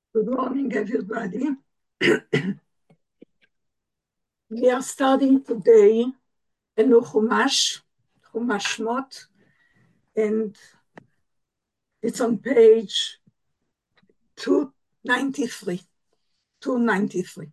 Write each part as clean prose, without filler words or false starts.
Good morning, everybody. We are starting today a new Chumash Shmot, and it's on page 293. 293.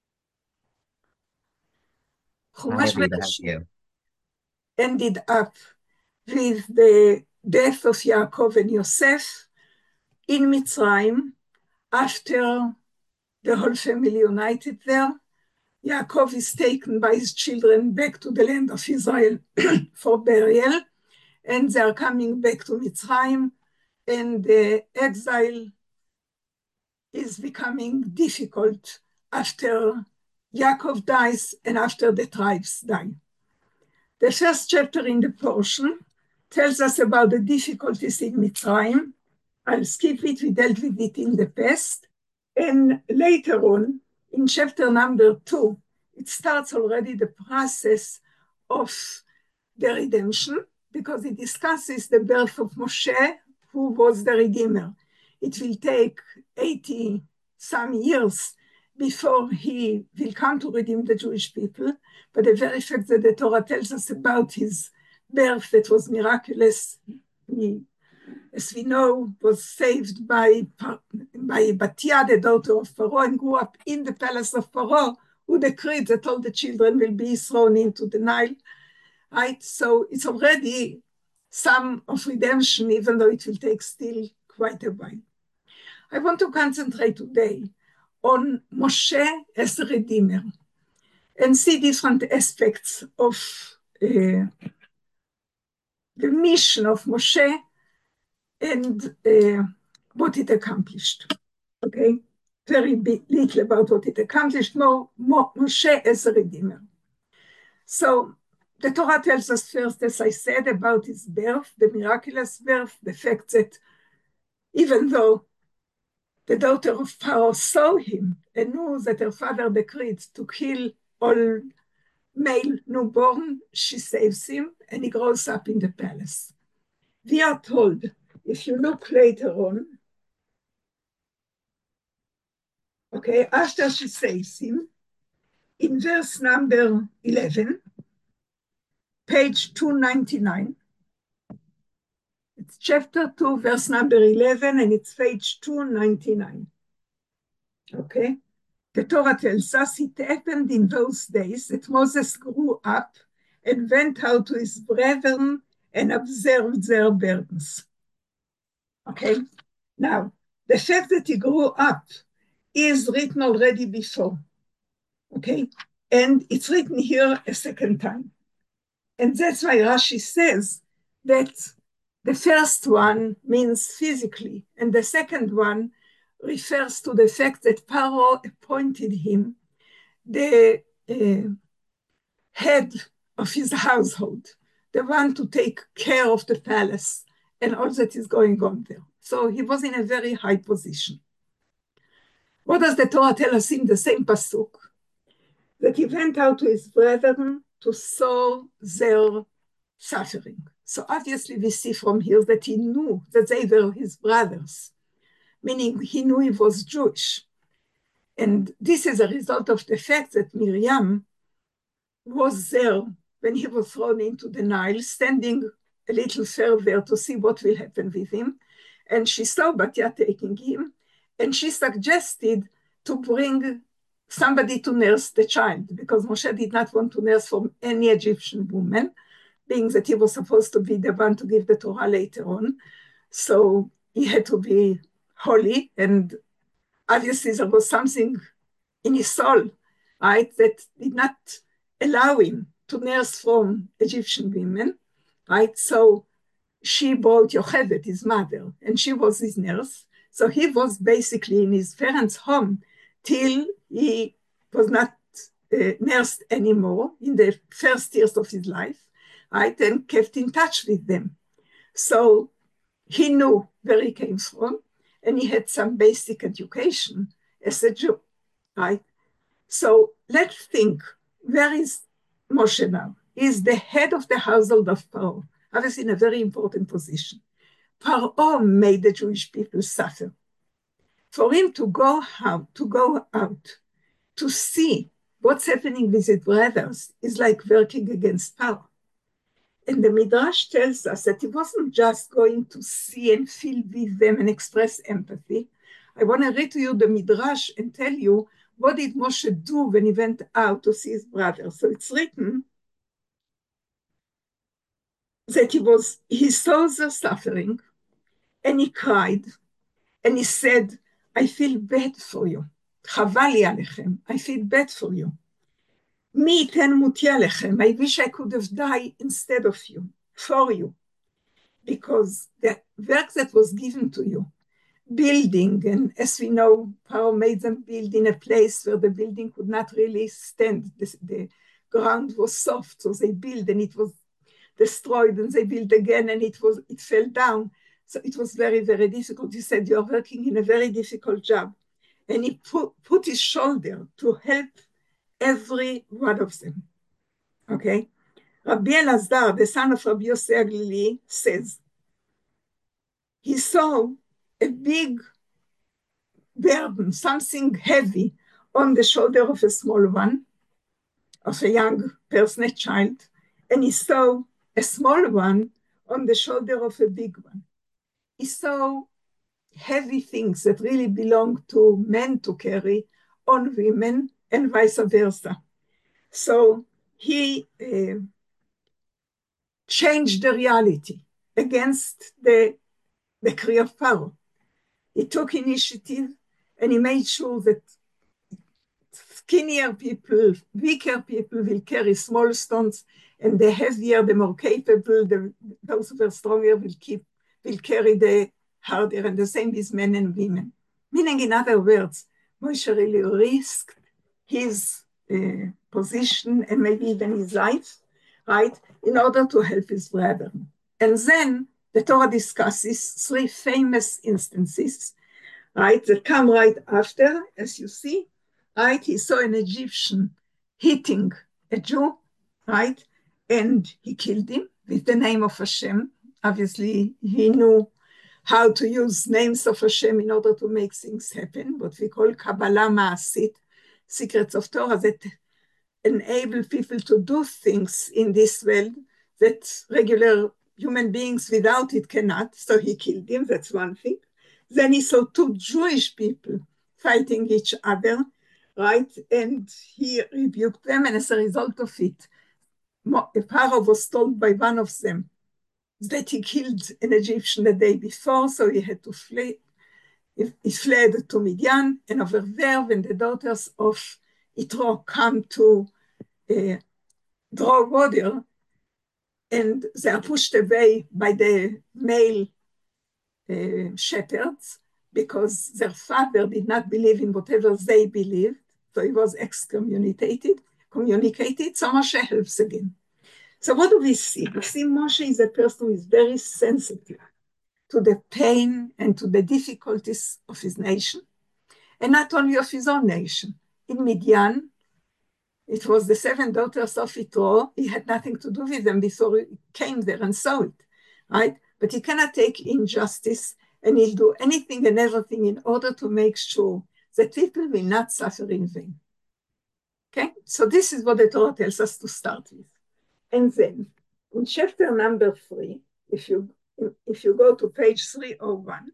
Hi, Chumash Aviva. How are Bereshit you? ended up with the death of Yaakov and Yosef in Mitzrayim after the whole family united there. Yaakov is taken by his children back to the land of Israel for burial, and they are coming back to Mitzrayim, and the exile is becoming difficult after Yaakov dies and after the tribes die. The first chapter in the portion tells us about the difficulties in Mitzrayim. I'll skip it, we dealt with it in the past. And later on, in chapter number 2, it starts already the process of the redemption, because it discusses the birth of Moshe, who was the Redeemer. It will take 80 some years before he will come to redeem the Jewish people. But the very fact that the Torah tells us about his birth that was miraculous, he, as we know, was saved by Batia, the daughter of Pharaoh, and grew up in the palace of Pharaoh, who decreed that all the children will be thrown into the Nile. Right? So it's already some of redemption, even though it will take still quite a while. I want to concentrate today on Moshe as a redeemer and see different aspects of the mission of Moshe and what it accomplished. Okay, very little about what it accomplished, more Moshe as a redeemer. So the Torah tells us first, as I said, about his birth, the miraculous birth, the fact that even though the daughter of Pharaoh saw him and knew that her father decreed to kill all male newborn, she saves him and he grows up in the palace. We are told, if you look later on, okay, after she saves him, in verse number 11, page 299, it's chapter 2, verse number 11, and it's page 299. Okay? The Torah tells us it happened in those days that Moses grew up and went out to his brethren and observed their burdens. Okay? Now, the fact that he grew up is written already before. Okay? And it's written here a second time. And that's why Rashi says that the first one means physically, and the second one refers to the fact that Pharaoh appointed him the head of his household, the one to take care of the palace and all that is going on there. So he was in a very high position. What does the Torah tell us in the same pasuk? That he went out to his brethren to sow their suffering. So obviously we see from here that he knew that they were his brothers, meaning he knew he was Jewish. And this is a result of the fact that Miriam was there when he was thrown into the Nile, standing a little further to see what will happen with him. And she saw Batia taking him, and she suggested to bring somebody to nurse the child, because Moshe did not want to nurse from any Egyptian woman, being that he was supposed to be the one to give the Torah later on. So he had to be holy, and obviously there was something in his soul, right, that did not allow him to nurse from Egyptian women, right? So she brought Yocheved, his mother, and she was his nurse. So he was basically in his parents' home till he was not nursed anymore in the first years of his life, right? And kept in touch with them. So he knew where he came from, and he had some basic education as a Jew, right? So let's think, where is Moshe now? He's the head of the household of Pharaoh, obviously in a very important position. Pharaoh made the Jewish people suffer. for him to go out, to see what's happening with his brothers is like working against power. And the Midrash tells us that he wasn't just going to see and feel with them and express empathy. I want to read to you the Midrash and tell you what did Moshe do when he went out to see his brother. So it's written that he saw their suffering and he cried and he said, I feel bad for you. Chavali alechem. I feel bad for you. Mi iten muti alechem. I wish I could have died instead of you, for you. Because the work that was given to you, building, and as we know, Pharaoh made them build in a place where the building could not really stand. The ground was soft, so they built and it was destroyed, and they built again and it fell down. So it was very, very difficult. He said, you're working in a very difficult job. And he put his shoulder to help every one of them. Okay? Rabbi Elazar, the son of Rabbi Yossi Aglili, says, he saw a big burden, something heavy on the shoulder of a small one, of a young person, a child, and he saw a small one on the shoulder of a big one. He saw heavy things that really belong to men to carry on women and vice versa. So he changed the reality against the decree of Pharaoh. He took initiative and he made sure that skinnier people, weaker people will carry small stones, and the heavier, the more capable, those who are stronger will carry the harder, and the same with men and women. Meaning, in other words, Moshe really risked his position and maybe even his life, right, in order to help his brother. And then the Torah discusses 3 famous instances, right, that come right after, as you see, right? He saw an Egyptian hitting a Jew, right? And he killed him with the name of Hashem. Obviously, he knew how to use names of Hashem in order to make things happen, what we call Kabbalah Ma'asit, secrets of Torah that enable people to do things in this world that regular human beings without it cannot. So he killed him, that's one thing. Then he saw 2 Jewish people fighting each other, right? And he rebuked them, and as a result of it, Pharaoh was told by one of them that he killed an Egyptian the day before, so he had to flee. He fled to Midian, and over there, when the daughters of Yitro come to draw water, and they are pushed away by the male shepherds, because their father did not believe in whatever they believed, so he was excommunicated, so Moshe helps again. So what do we see? We see Moshe is a person who is very sensitive to the pain and to the difficulties of his nation, and not only of his own nation. In Midian, it was the 7 daughters of Yitro. He had nothing to do with them before he came there and saw it, right? But he cannot take injustice, and he'll do anything and everything in order to make sure that people will not suffer in vain. Okay? So this is what the Torah tells us to start with. And then, in chapter number 3, if you go to page 301,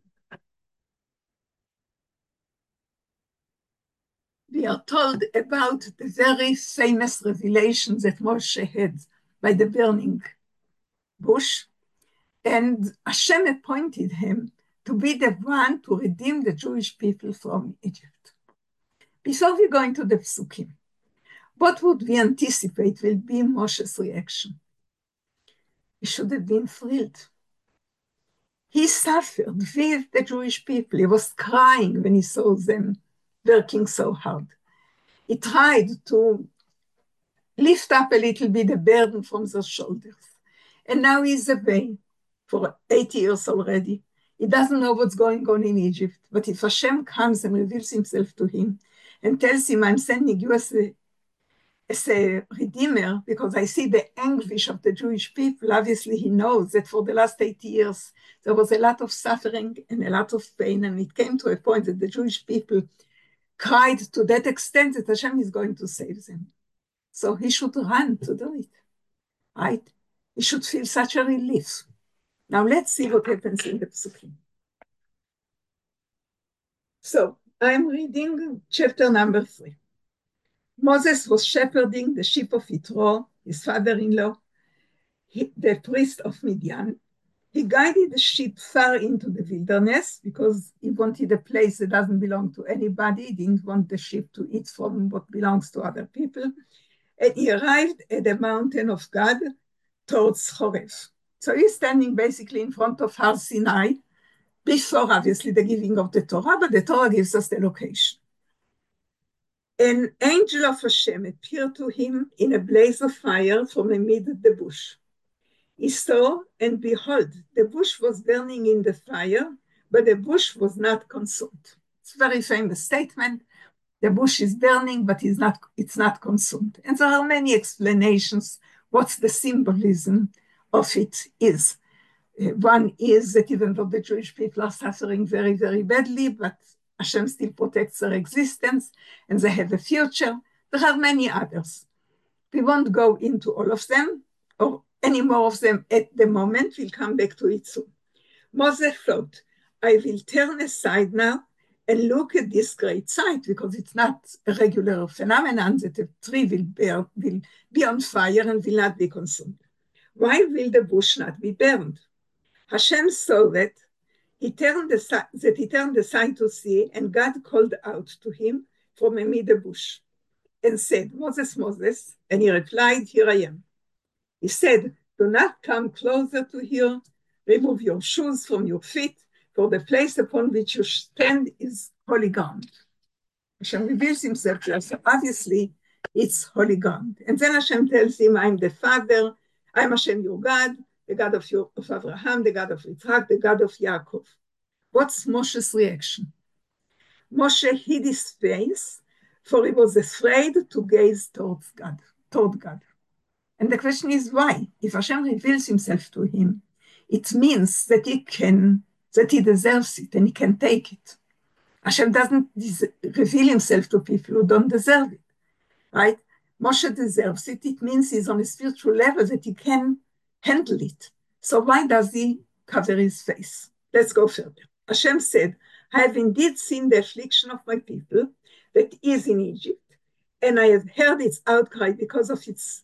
we are told about the very famous revelation that Moshe had by the burning bush, and Hashem appointed him to be the one to redeem the Jewish people from Egypt. Before we go into the Psukim, what would we anticipate will be Moshe's reaction? He should have been thrilled. He suffered with the Jewish people. He was crying when he saw them working so hard. He tried to lift up a little bit the burden from their shoulders. And now he's away for 8 years already. He doesn't know what's going on in Egypt. But if Hashem comes and reveals himself to him and tells him, I'm sending you as as a redeemer, because I see the anguish of the Jewish people. Obviously, he knows that for the last 80 years, there was a lot of suffering and a lot of pain, and it came to a point that the Jewish people cried to that extent that Hashem is going to save them. So he should run to do it, right? He should feel such a relief. Now let's see what happens in the Psukim. So I'm reading chapter number 3. Moses was shepherding the sheep of Yitro, his father-in-law, the priest of Midian. He guided the sheep far into the wilderness because he wanted a place that doesn't belong to anybody. He didn't want the sheep to eat from what belongs to other people. And he arrived at the mountain of God towards Horeb. So he's standing basically in front of Har Sinai, before obviously the giving of the Torah, but the Torah gives us the location. An angel of Hashem appeared to him in a blaze of fire from amid the bush. He saw, and behold, the bush was burning in the fire, but the bush was not consumed. It's a very famous statement. The bush is burning, but it's not consumed. And there are many explanations what the symbolism of it is. One is that even though the Jewish people are suffering very, very badly, but Hashem still protects their existence and they have a future. There are many others. We won't go into all of them or any more of them at the moment. We'll come back to it soon. Moses thought, I will turn aside now and look at this great sight, because it's not a regular phenomenon that a tree will be on fire and will not be consumed. Why will the bush not be burned? Hashem saw that he turned aside to see, and God called out to him from amid the bush and said, Moses, Moses. And he replied, here I am. He said, do not come closer to here. Remove your shoes from your feet, for the place upon which you stand is holy ground. Hashem reveals himself to us. So obviously, it's holy ground. And then Hashem tells him, I'm the Father, I'm Hashem your God, the God of Abraham, the God of Yitzhak, the God of Yaakov. What's Moshe's reaction? Moshe hid his face, for he was afraid to gaze toward God. And the question is why? If Hashem reveals himself to him, it means that he deserves it and he can take it. Hashem doesn't reveal himself to people who don't deserve it, right? Moshe deserves it. It means he's on a spiritual level that he can handle it. So why does he cover his face? Let's go further. Hashem said, I have indeed seen the affliction of my people that is in Egypt, and I have heard its outcry because of its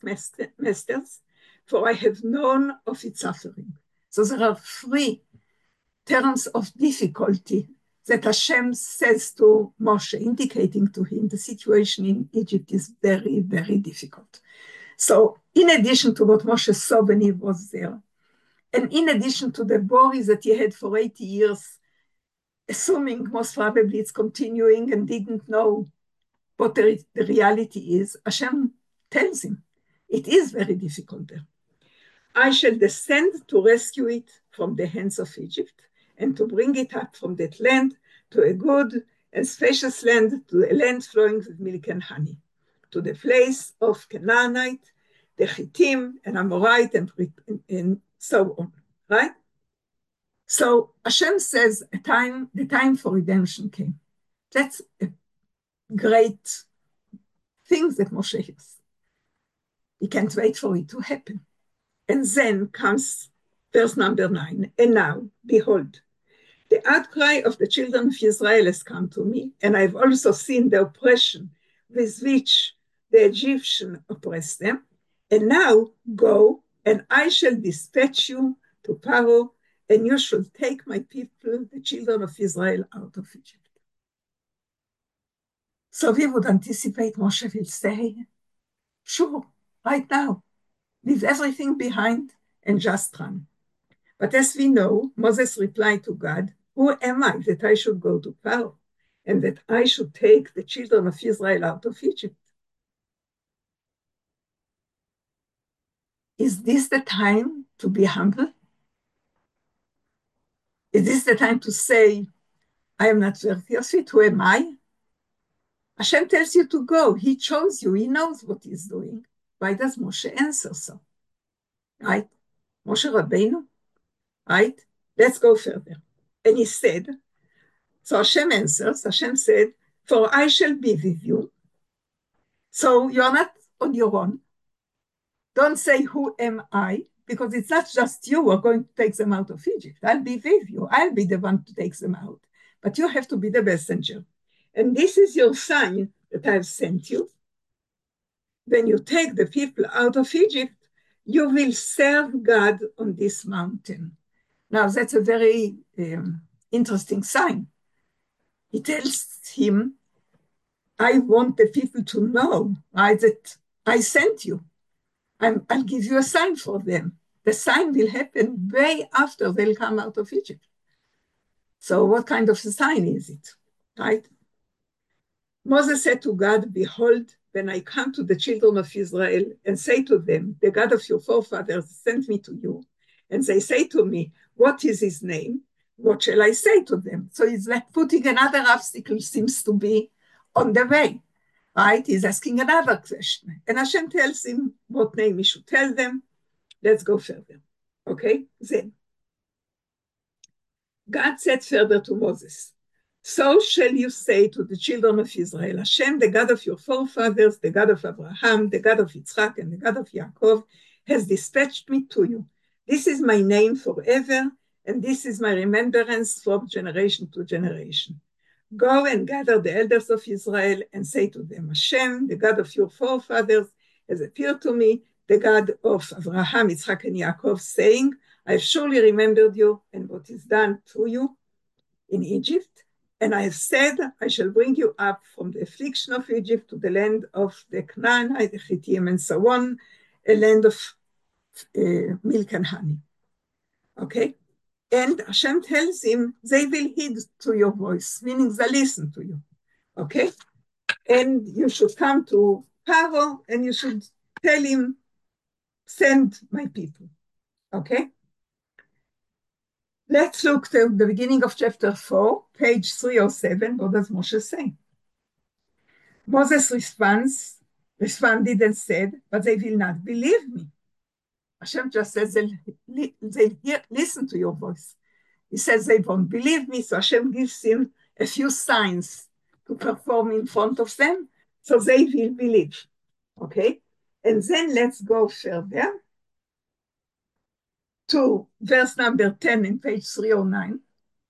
masters, for I have known of its suffering. So there are 3 terms of difficulty that Hashem says to Moshe, indicating to him the situation in Egypt is very, very difficult. So in addition to what Moshe saw when he was there, and in addition to the worries that he had for 80 years, assuming most probably it's continuing and didn't know what the reality is, Hashem tells him, it is very difficult there. I shall descend to rescue it from the hands of Egypt and to bring it up from that land to a good and spacious land, to a land flowing with milk and honey, to the place of Canaanite, the Hittim, and Amorite, and so on, right? So Hashem says the time for redemption came. That's a great thing that Moshe hears. He can't wait for it to happen. And then comes verse number 9. And now, behold, the outcry of the children of Israel has come to me, and I've also seen the oppression with which the Egyptians oppressed them. And now go, and I shall dispatch you to Pharaoh, and you shall take my people, the children of Israel, out of Egypt. So we would anticipate Moshe will say, sure, right now, leave everything behind and just run. But as we know, Moses replied to God, who am I that I should go to Pharaoh and that I should take the children of Israel out of Egypt? Is this the time to be humble? Is this the time to say, I am not worthy of it? Who am I? Hashem tells you to go. He chose you. He knows what he's doing. Why does Moshe answer so? Right? Moshe Rabbeinu, right? Let's go further. And he said, so Hashem answers, Hashem said, for I shall be with you. So you're not on your own. Don't say, who am I? Because it's not just you who are going to take them out of Egypt. I'll be with you. I'll be the one to take them out. But you have to be the messenger. And this is your sign that I've sent you. When you take the people out of Egypt, you will serve God on this mountain. Now, that's a very interesting sign. He tells him, I want the people to know that I sent you. I'll give you a sign for them. The sign will happen way after they'll come out of Egypt. So what kind of a sign is it, right? Moses said to God, behold, when I come to the children of Israel and say to them, the God of your forefathers sent me to you, and they say to me, what is his name? What shall I say to them? So it's like putting another obstacle seems to be on the way, right? He's asking another question. And Hashem tells him what name he should tell them. Let's go further. Okay? Then God said further to Moses, so shall you say to the children of Israel, Hashem, the God of your forefathers, the God of Abraham, the God of Yitzchak, and the God of Yaakov, has dispatched me to you. This is my name forever, and this is my remembrance from generation to generation. Go and gather the elders of Israel and say to them, Hashem, the God of your forefathers, has appeared to me, the God of Abraham, Yitzchak, and Yaakov, saying, I have surely remembered you and what is done to you in Egypt. And I have said, I shall bring you up from the affliction of Egypt to the land of the Canaanites, the Hittim, and so on, a land of milk and honey. Okay? And Hashem tells him, they will heed to your voice, meaning they listen to you. Okay? And you should come to Paro and you should tell him, send my people. Okay? Let's look to the beginning of chapter 4, page 307. What does Moshe say? Moses responded and said, but they will not believe me. Hashem just says they'll listen to your voice. He says they won't believe me, so Hashem gives him a few signs to perform in front of them, so they will believe. Okay? And then let's go further to verse number 10 in page 309.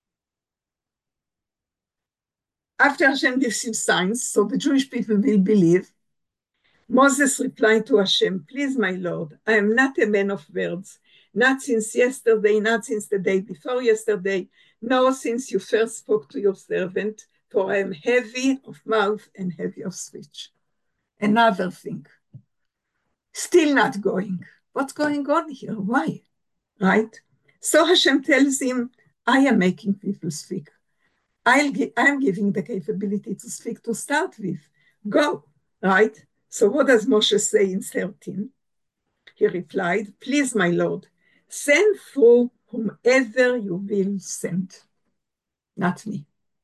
After Hashem gives him signs, so the Jewish people will believe, Moses replied to Hashem, please, my Lord, I am not a man of words, not since yesterday, not since the day before yesterday, nor since you first spoke to your servant, for I am heavy of mouth and heavy of speech. Another thing, still not going. What's going on here? Why? Right? So Hashem tells him, I am making people speak. I am giving the capability to speak to start with. Go, right? So what does Moshe say in 13? He replied, please, my Lord, send through whomever you will send, not me.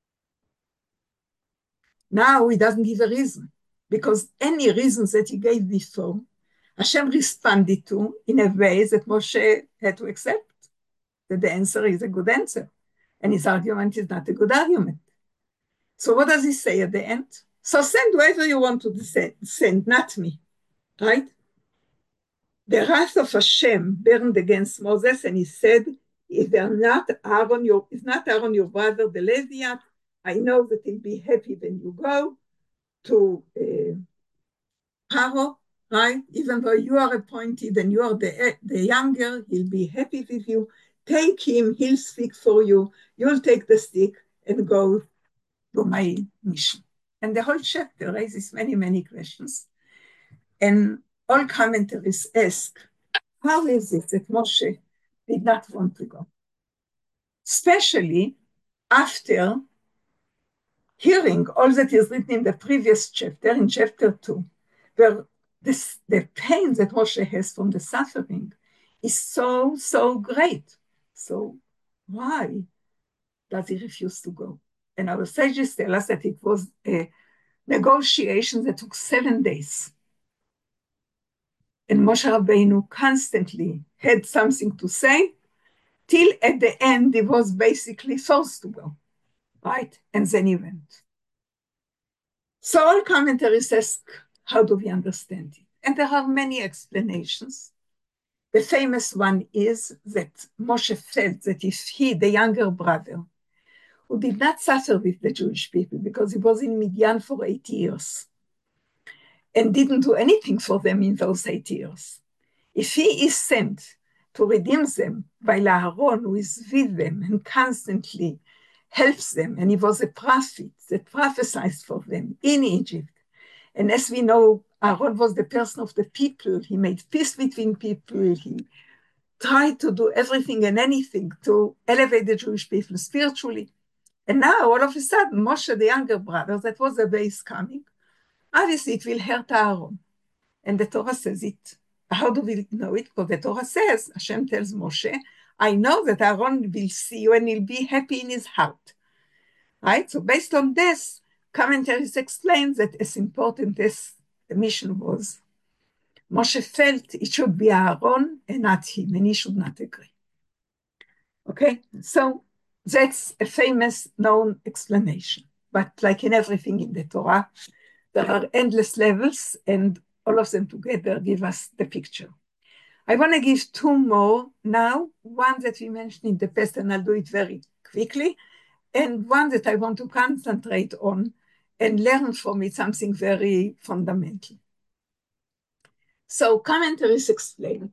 Now he doesn't give a reason, because any reasons that he gave before, Hashem responded to in a way that Moshe had to accept, that the answer is a good answer, and his argument is not a good argument. So what does he say at the end? So send whoever you want to send, not me, right? The wrath of Hashem burned against Moses, and he said, is not Aaron your brother, the Levite? I know that he'll be happy when you go to Paro, right? Even though you are appointed and you are the younger, he'll be happy with you. Take him, he'll speak for you. You'll take the stick and go to my mission. And the whole chapter raises many, many questions. And all commentaries ask, how is it that Moshe did not want to go? Especially after hearing all that is written in the previous chapter, in chapter 2, where the pain that Moshe has from the suffering is so, so great. So why does he refuse to go? And our sages tell us that it was a negotiations that took 7 days. And Moshe Rabbeinu constantly had something to say, till at the end he was basically forced to go, right? And then he went. So all commentaries ask, how do we understand it? And there are many explanations. The famous one is that Moshe felt that if he, the younger brother, who did not suffer with the Jewish people because he was in Midian for 8 years and didn't do anything for them in those 8 years, if he is sent to redeem them while Aaron, who is with them and constantly helps them, and he was a prophet that prophesied for them in Egypt, and as we know, Aaron was the person of the people. He made peace between people. He tried to do everything and anything to elevate the Jewish people spiritually. And now, all of a sudden, Moshe, the younger brother, that was the base coming. Obviously, it will hurt Aaron. And the Torah says it. How do we know it? Because the Torah says, Hashem tells Moshe, I know that Aaron will see you and he'll be happy in his heart. Right? So based on this, commentaries explain that as important as the mission was, Moshe felt it should be Aaron and not him, and he should not agree. Okay? So that's a famous known explanation. But like in everything in the Torah, there are endless levels, and all of them together give us the picture. I want to give 2 more now, one that we mentioned in the past, and I'll do it very quickly, and one that I want to concentrate on and learn from it something very fundamental. So commentaries explain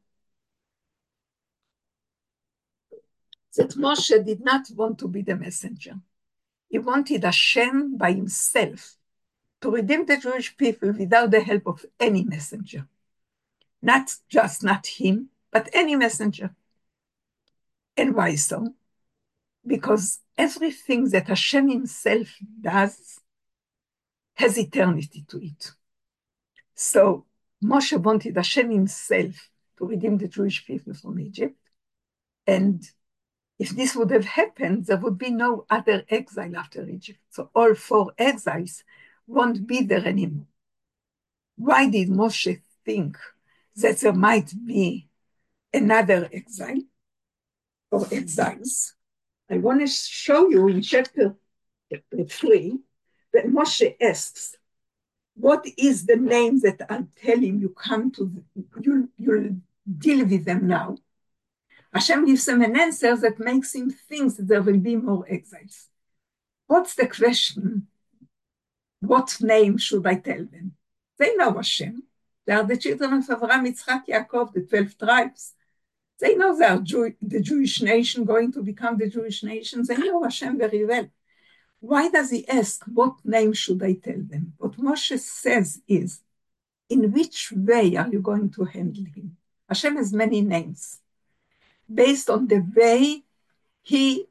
that Moshe did not want to be the messenger. He wanted Hashem by himself to redeem the Jewish people without the help of any messenger. Not him, but any messenger. And why so? Because everything that Hashem himself does has eternity to it. So Moshe wanted Hashem himself to redeem the Jewish people from Egypt. And if this would have happened, there would be no other exile after Egypt. So all 4 exiles won't be there anymore. Why did Moshe think that there might be another exile or exiles? I want to show you in chapter 3 that Moshe asks, what is the name that I'll tell him you come to, you'll deal with them now? Hashem gives him an answer that makes him think that there will be more exiles. What's the question? What name should I tell them? They know Hashem. They are the children of Avraham, Yitzchak, Yaakov, the 12 tribes. They know they are the Jewish nation going to become the Jewish nation. They know Hashem very well. Why does he ask, what name should I tell them? What Moshe says is, in which way are you going to handle him? Hashem has many names. Based on the way he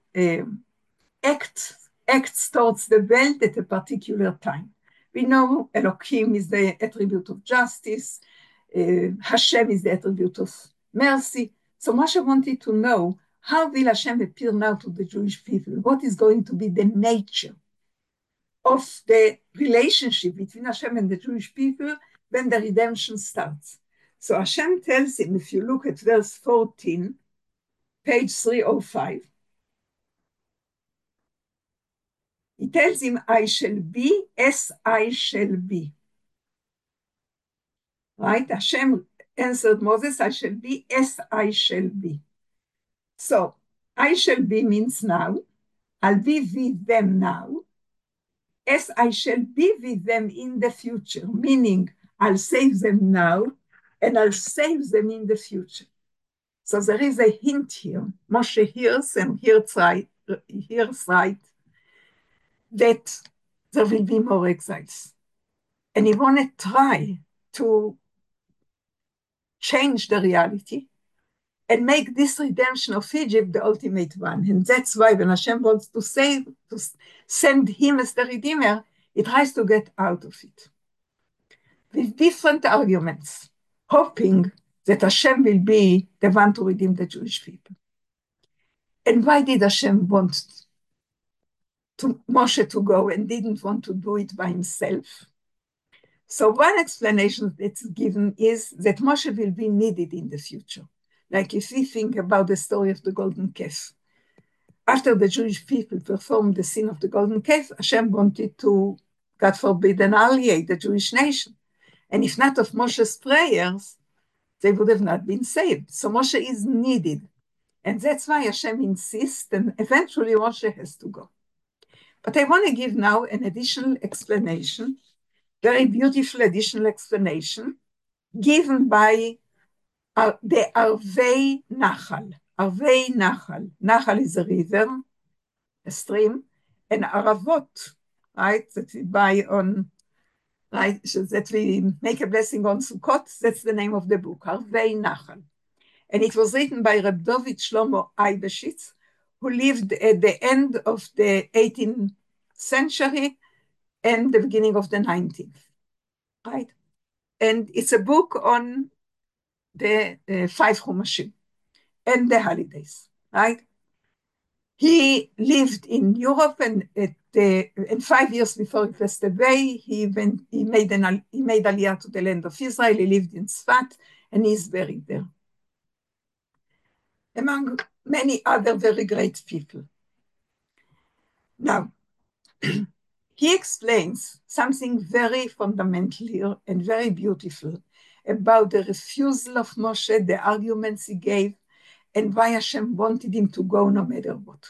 acts towards the world at a particular time. We know Elohim is the attribute of justice, Hashem is the attribute of mercy. So Moshe wanted to know, how will Hashem appear now to the Jewish people? What is going to be the nature of the relationship between Hashem and the Jewish people when the redemption starts? So Hashem tells him, if you look at verse 14, page 305, he tells him, I shall be as I shall be. Right? Hashem answered Moses, I shall be as I shall be. So, I shall be means now. I'll be with them now, as I shall be with them in the future, meaning I'll save them now, and I'll save them in the future. So there is a hint here. Moshe hears and hears right, that there will be more exiles. And he want to try to change the reality and make this redemption of Egypt the ultimate one. And that's why when Hashem wants to send him as the Redeemer, he tries to get out of it with different arguments, hoping that Hashem will be the one to redeem the Jewish people. And why did Hashem want to Moshe to go and didn't want to do it by himself. So one explanation that's given is that Moshe will be needed in the future. Like if we think about the story of the golden calf, after the Jewish people performed the sin of the golden calf, Hashem wanted to, God forbid, annihilate the Jewish nation. And if not of Moshe's prayers, they would have not been saved. So Moshe is needed. And that's why Hashem insists, and eventually Moshe has to go. But I want to give now an additional explanation, very beautiful additional explanation, given by the Arvei Nachal. Arvei Nachal. Nachal is a river, a stream, and Aravot, right, that we buy on, right, that we make a blessing on Sukkot, that's the name of the book, Arvei Nachal. And it was written by Reb David Shlomo Eibeshitz, who lived at the end of the 18th century and the beginning of the 19th, right? And it's a book on the five Chumashim and the holidays, right? He lived in Europe, and 5 years before he passed away, he made Aliyah to the land of Israel. He lived in Sfat, and he's buried there, among many other very great people. Now, he explains something very fundamental here and very beautiful about the refusal of Moshe, the arguments he gave, and why Hashem wanted him to go no matter what.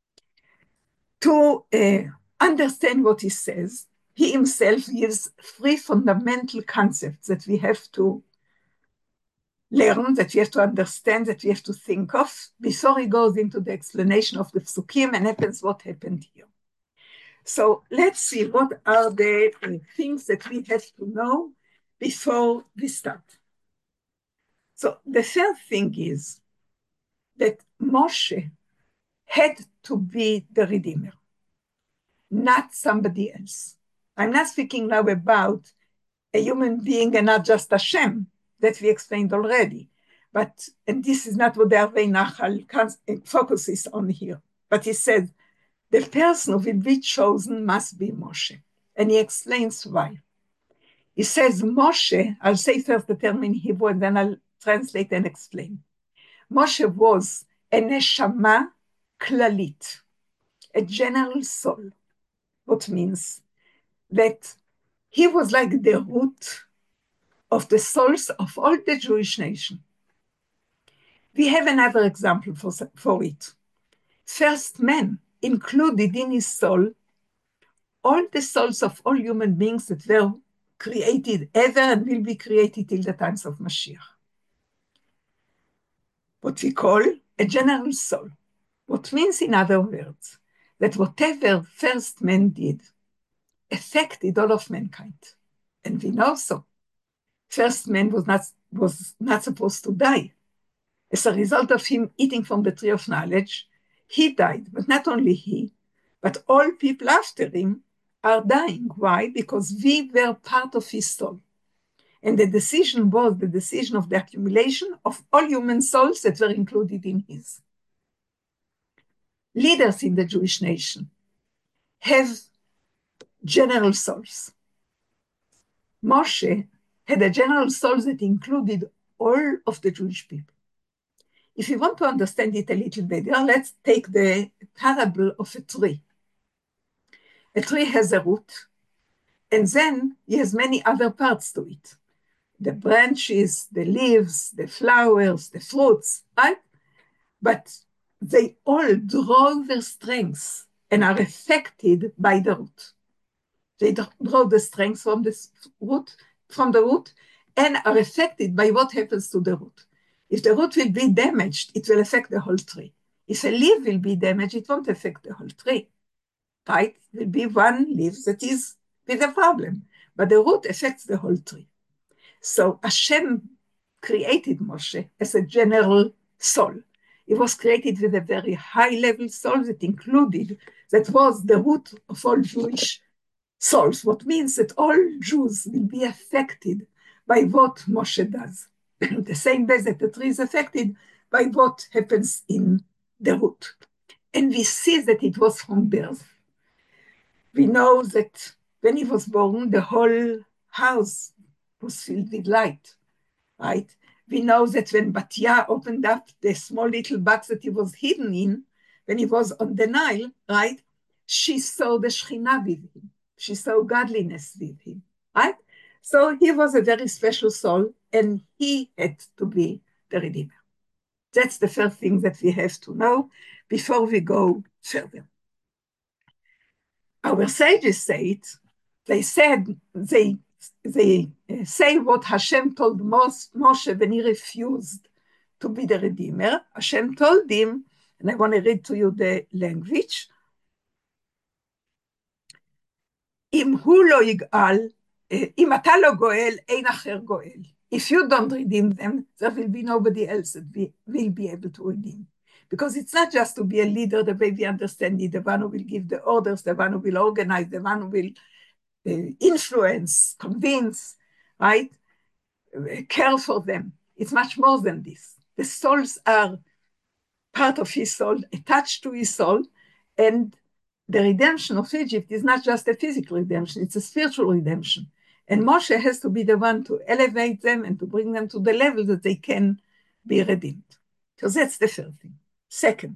To understand what he says, he himself gives 3 fundamental concepts that we have to learn, that we have to understand, that we have to think of before he goes into the explanation of the Psukim and happens what happened here. So let's see what are the things that we have to know before we start. So the first thing is that Moshe had to be the Redeemer, not somebody else. I'm not speaking now about a human being and not just Hashem, that we explained already. But, and this is not what the Arvei Nachal focuses on here, but he said, the person who will be chosen must be Moshe. And he explains why. He says, Moshe, I'll say first the term in Hebrew, and then I'll translate and explain. Moshe was a neshama klalit, a general soul, what means that he was like the root of the souls of all the Jewish nation. We have another example for it. First man included in his soul all the souls of all human beings that were created ever and will be created till the times of Mashiach. What we call a general soul. What means, in other words, that whatever first man did affected all of mankind. And we know so. First man was not supposed to die. As a result of him eating from the tree of knowledge, he died, but not only he, but all people after him are dying. Why? Because we were part of his soul. And the decision was the decision of the accumulation of all human souls that were included in his. Leaders in the Jewish nation have general souls. Moshe had a general soul that included all of the Jewish people. If you want to understand it a little better, let's take the parable of a tree. A tree has a root, and then it has many other parts to it. The branches, the leaves, the flowers, the fruits, right? But they all draw their strengths and are affected by the root. They draw the strength from the root, and are affected by what happens to the root. If the root will be damaged, it will affect the whole tree. If a leaf will be damaged, it won't affect the whole tree. Right? It will be one leaf that is with a problem, but the root affects the whole tree. So Hashem created Moshe as a general soul. It was created with a very high-level soul that was the root of all Jewish souls, what means that all Jews will be affected by what Moshe does. The same way that the tree is affected by what happens in the root. And we see that it was from birth. We know that when he was born, the whole house was filled with light, right? We know that when Batya opened up the small little box that he was hidden in, when he was on the Nile, right? She saw the Shekhinah with him. She saw godliness with him, right? So he was a very special soul, and he had to be the Redeemer. That's the first thing that we have to know before we go further. Our sages say it. They said, they say what Hashem told Moshe when he refused to be the Redeemer. Hashem told him, and I want to read to you the language, אם הוא לא יגאל, אם אתה לא גואל, אין אחר גואל. If you don't redeem them, there will be nobody else that will be able to redeem. Because it's not just to be a leader the way we understand it, the one who will give the orders, the one who will organize, the one who will influence, convince, right? Care for them. It's much more than this. The souls are part of his soul, attached to his soul, and the redemption of Egypt is not just a physical redemption, it's a spiritual redemption. And Moshe has to be the one to elevate them and to bring them to the level that they can be redeemed. So that's the first thing. Second,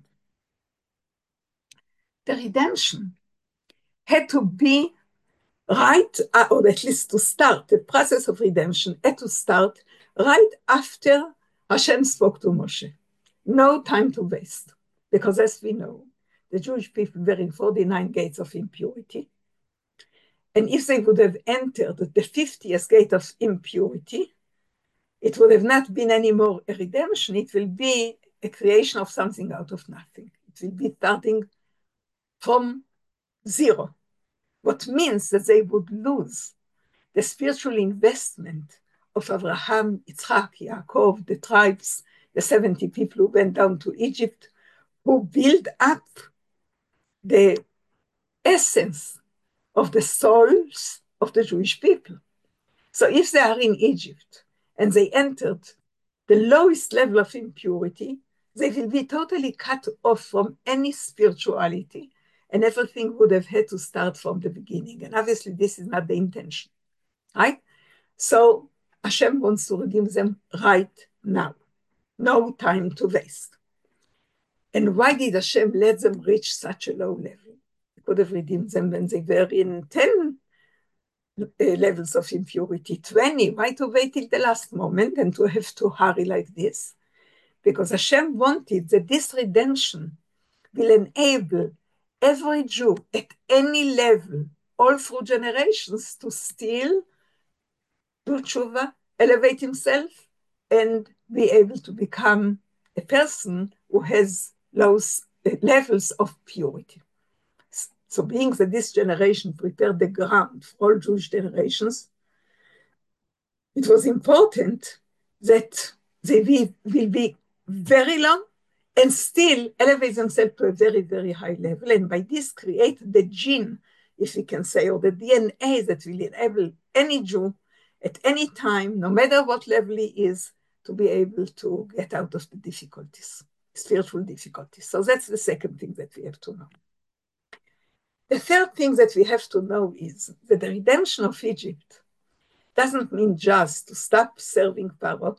the redemption had to be right, or at least to start, the process of redemption had to start right after Hashem spoke to Moshe. No time to waste, because as we know, the Jewish people were in 49 gates of impurity. And if they would have entered the 50th gate of impurity, it would have not been any more a redemption. It will be a creation of something out of nothing. It will be starting from zero, what means that they would lose the spiritual investment of Abraham, Yitzhak, Yaakov, the tribes, the 70 people who went down to Egypt, who built up the essence of the souls of the Jewish people. So if they are in Egypt and they entered the lowest level of impurity, they will be totally cut off from any spirituality, and everything would have had to start from the beginning. And obviously this is not the intention, right? So Hashem wants to redeem them right now. No time to waste. And why did Hashem let them reach such a low level? He could have redeemed them when they were in 10 levels of impurity, 20. Why to wait till the last moment and to have to hurry like this? Because Hashem wanted that this redemption will enable every Jew at any level, all through generations, to still do tshuva, elevate himself, and be able to become a person who has those levels of purity. So being that this generation prepared the ground for all Jewish generations, it was important that they will be very long and still elevate themselves to a very, very high level. And by this create the gene, if we can say, or the DNA that will enable any Jew at any time, no matter what level he is, to be able to get out of the difficulties, spiritual difficulties. So that's the second thing that we have to know. The third thing that we have to know is that the redemption of Egypt doesn't mean just to stop serving Pharaoh,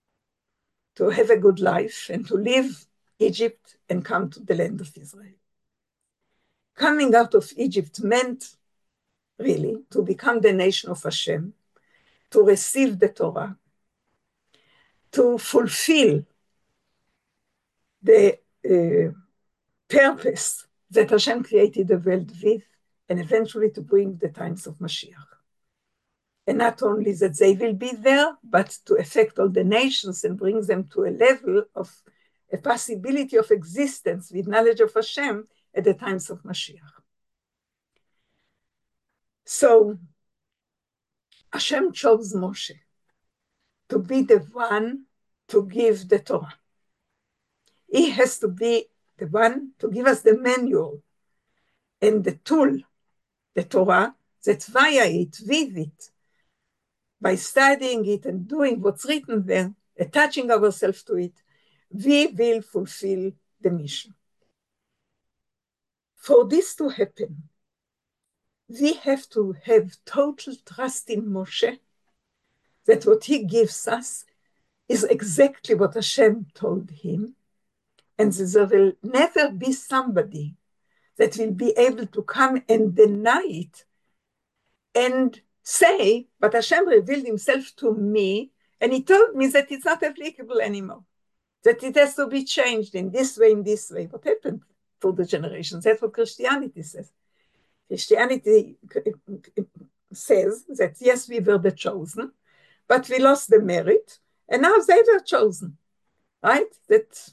to have a good life and to leave Egypt and come to the land of Israel. Coming out of Egypt meant really to become the nation of Hashem, to receive the Torah, to fulfill the purpose that Hashem created the world with, and eventually to bring the times of Mashiach. And not only that they will be there, but to affect all the nations and bring them to a level of a possibility of existence with knowledge of Hashem at the times of Mashiach. So Hashem chose Moshe to be the one to give the Torah. He has to be the one to give us the manual and the tool, the Torah, that via it, with it, by studying it and doing what's written there, attaching ourselves to it, we will fulfill the mission. For this to happen, we have to have total trust in Moshe, that what he gives us is exactly what Hashem told him, and there will never be somebody that will be able to come and deny it and say, but Hashem revealed himself to me, and he told me that it's not applicable anymore, that it has to be changed in this way, in this way. What happened through the generations? That's what Christianity says. Christianity says that, yes, we were the chosen, but we lost the merit, and now they were chosen, right? That,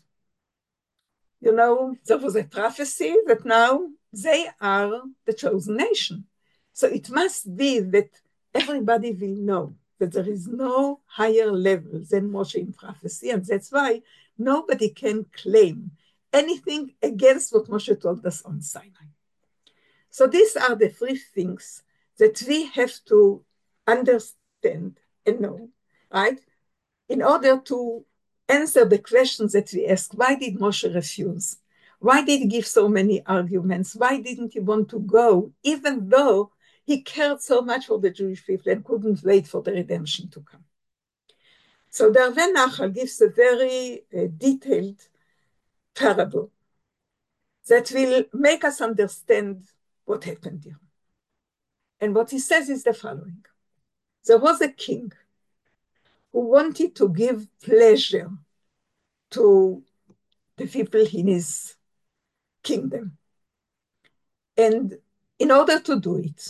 there was a prophecy that now they are the chosen nation. So it must be that everybody will know that there is no higher level than Moshe in prophecy, and that's why nobody can claim anything against what Moshe told us on Sinai. So these are the three things that we have to understand and know, right? In order to answer the questions that we ask. Why did Moshe refuse? Why did he give so many arguments? Why didn't he want to go, even though he cared so much for the Jewish people and couldn't wait for the redemption to come? So the Arvei Nachal gives a very detailed parable that will make us understand what happened here. And what he says is the following. There was a king who wanted to give pleasure to the people in his kingdom. And in order to do it,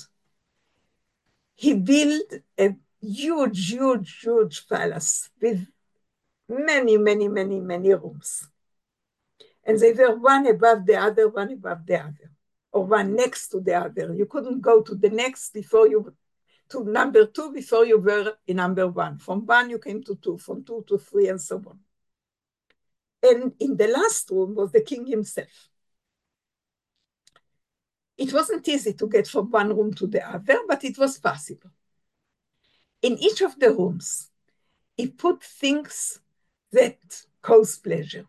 he built a huge, huge, huge palace with many, many, many, many rooms. And they were one above the other, one above the other, or one next to the other. You couldn't go to the next to number two before you were in number one. From one, you came to two, from two to three, and so on. And in the last room was the king himself. It wasn't easy to get from one room to the other, but it was possible. In each of the rooms, he put things that cause pleasure.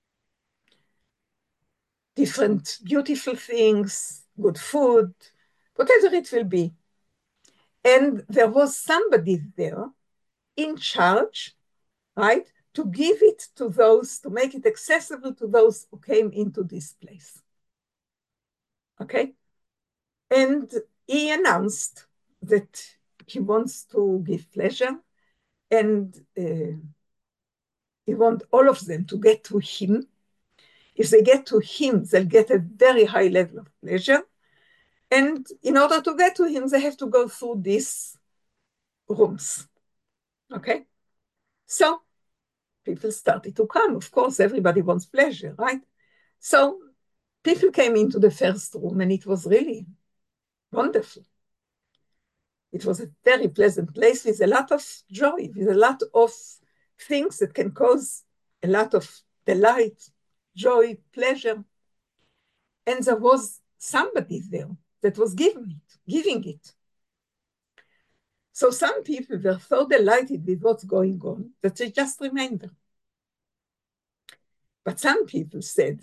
Different beautiful things, good food, whatever it will be. And there was somebody there in charge, right, to give it to those, to make it accessible to those who came into this place. Okay? And he announced that he wants to give pleasure, and he wants all of them to get to him. If they get to him, they'll get a very high level of pleasure. And in order to get to him, they have to go through these rooms. Okay? So people started to come. Of course, everybody wants pleasure, right? So people came into the first room, and it was really wonderful. It was a very pleasant place with a lot of joy, with a lot of things that can cause a lot of delight, joy, pleasure. And there was somebody there that was giving it. So some people were so delighted with what's going on that they just remained there. But some people said,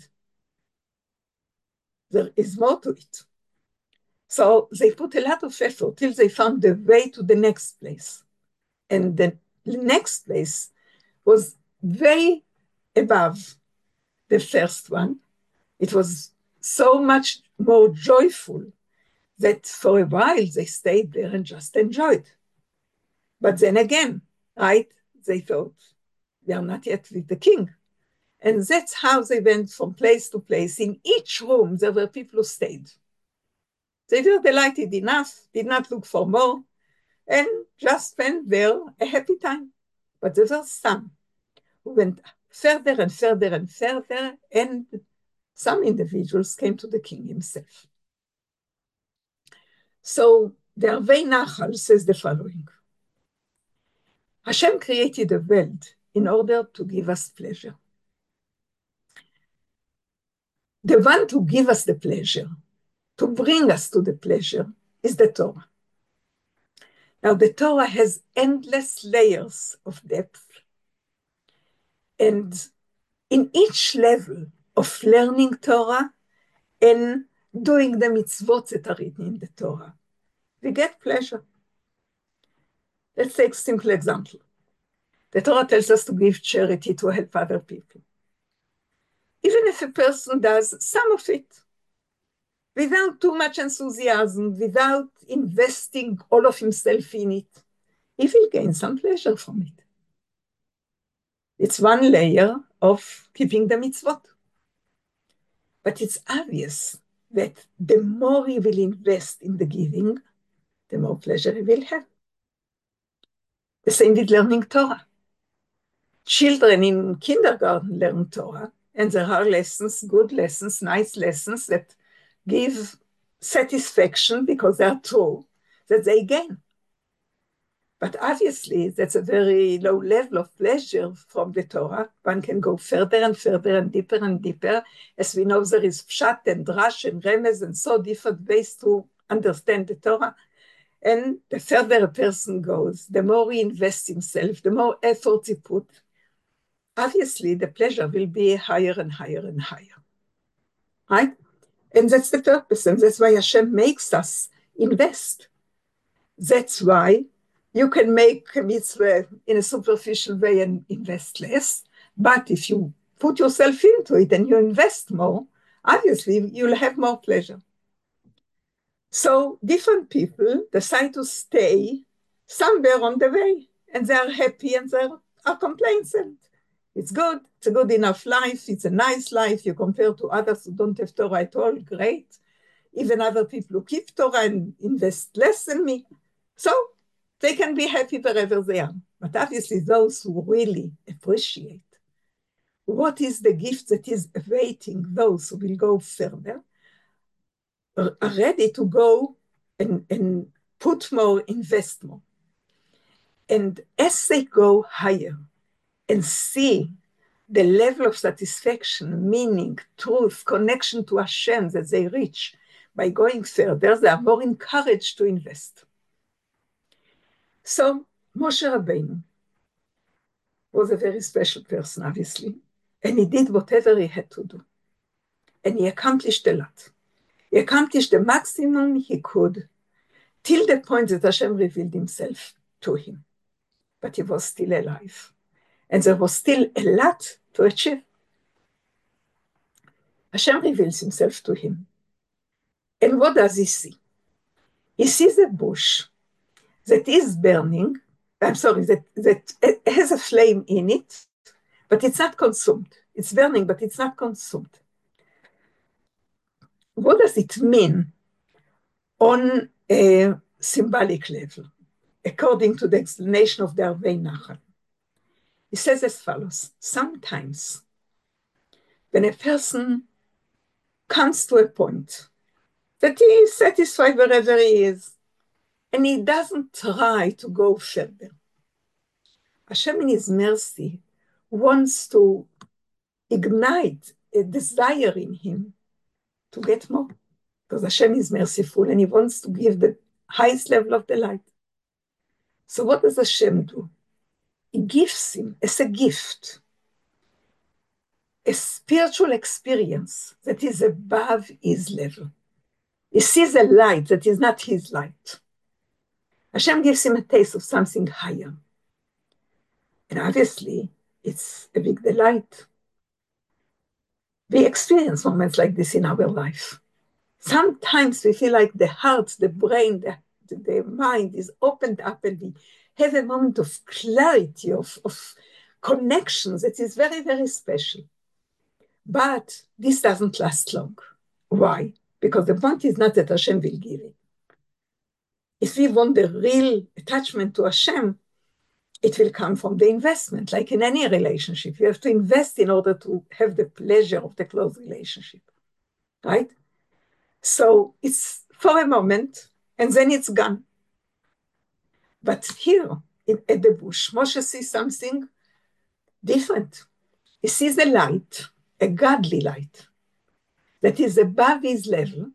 there is more to it. So they put a lot of effort till they found the way to the next place. And the next place was way above the first one. It was so much more joyful that for a while they stayed there and just enjoyed. But then again, right, they thought, we are not yet with the king. And that's how they went from place to place. In each room, there were people who stayed. They were delighted enough, did not look for more, and just spent there a happy time. But there were some who went further and further and further, and some individuals came to the king himself. So the Arvei Nachal says the following. Hashem created the world in order to give us pleasure. The one to give us the pleasure, to bring us to the pleasure, is the Torah. Now, the Torah has endless layers of depth. And in each level of learning Torah and doing the mitzvot that are written in the Torah, we get pleasure. Let's take a simple example. The Torah tells us to give charity to help other people. Even if a person does some of it without too much enthusiasm, without investing all of himself in it, he will gain some pleasure from it. It's one layer of keeping the mitzvot. But it's obvious that the more he will invest in the giving, the more pleasure he will have. The same with learning Torah. Children in kindergarten learn Torah, and there are lessons, good lessons, nice lessons that give satisfaction because they are true, that they gain. But obviously, that's a very low level of pleasure from the Torah. One can go further and further and deeper. As we know, there is pshat and drash and remez and so different ways to understand the Torah. And the further a person goes, the more he invests himself, the more effort he put, obviously the pleasure will be higher and higher and higher. Right? And that's the purpose. And that's why Hashem makes us invest. That's why you can make a mitzvah in a superficial way and invest less. But if you put yourself into it and you invest more, obviously you'll have more pleasure. So different people decide to stay somewhere on the way, and they are happy and they are complacent. It's good. It's a good enough life. It's a nice life. You compare to others who don't have Torah at all, great. Even other people who keep Torah and invest less than me. So they can be happy wherever they are. But obviously those who really appreciate what is the gift that is awaiting those who will go further, are ready to go and put more, invest more. And as they go higher and see the level of satisfaction, meaning, truth, connection to Hashem that they reach by going further, they are more encouraged to invest. So Moshe Rabbeinu was a very special person, obviously, and he did whatever he had to do. And he accomplished a lot. He accomplished the maximum he could till the point that Hashem revealed himself to him. But he was still alive. And there was still a lot to achieve. Hashem reveals himself to him. And what does he see? He sees a bush that is burning, that has a flame in it, but it's not consumed. It's burning, but it's not consumed. What does it mean on a symbolic level, according to the explanation of the Arvei Nachal? He says as follows: sometimes when a person comes to a point that he is satisfied wherever he is, and he doesn't try to go further, Hashem in his mercy wants to ignite a desire in him to get more, because Hashem is merciful and he wants to give the highest level of the light. So what does Hashem do? He gives him as a gift a spiritual experience that is above his level. He sees a light that is not his light. Hashem gives him a taste of something higher. And obviously, it's a big delight. We experience moments like this in our life. Sometimes we feel like the heart, the brain, the mind is opened up, and we have a moment of clarity, of connections that is very, very special. But this doesn't last long. Why? Because the point is not that Hashem will give it. If we want the real attachment to Hashem, it will come from the investment, like in any relationship. You have to invest in order to have the pleasure of the close relationship, right? So it's for a moment, and then it's gone. But here, at the bush, Moshe sees something different. He sees a light, a godly light, that is above his level,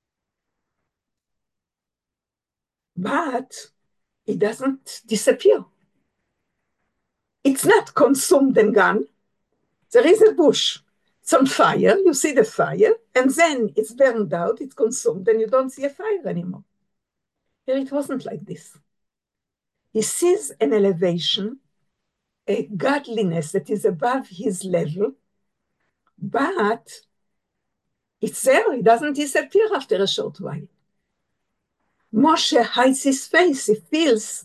but it doesn't disappear. It's not consumed and gone. There is a bush. It's on fire. You see the fire, and then it's burned out, it's consumed, and you don't see a fire anymore. Here it wasn't like this. He sees an elevation, a godliness that is above his level, but it's there. It doesn't disappear after a short while. Moshe hides his face. He feels,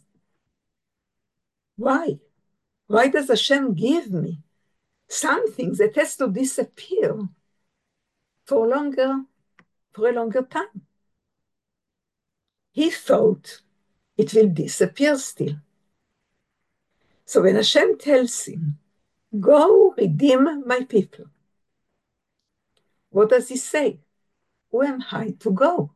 why? Why does Hashem give me something that has to disappear for a longer time? He thought it will disappear still. So when Hashem tells him, go redeem my people, what does he say? Who am I to go?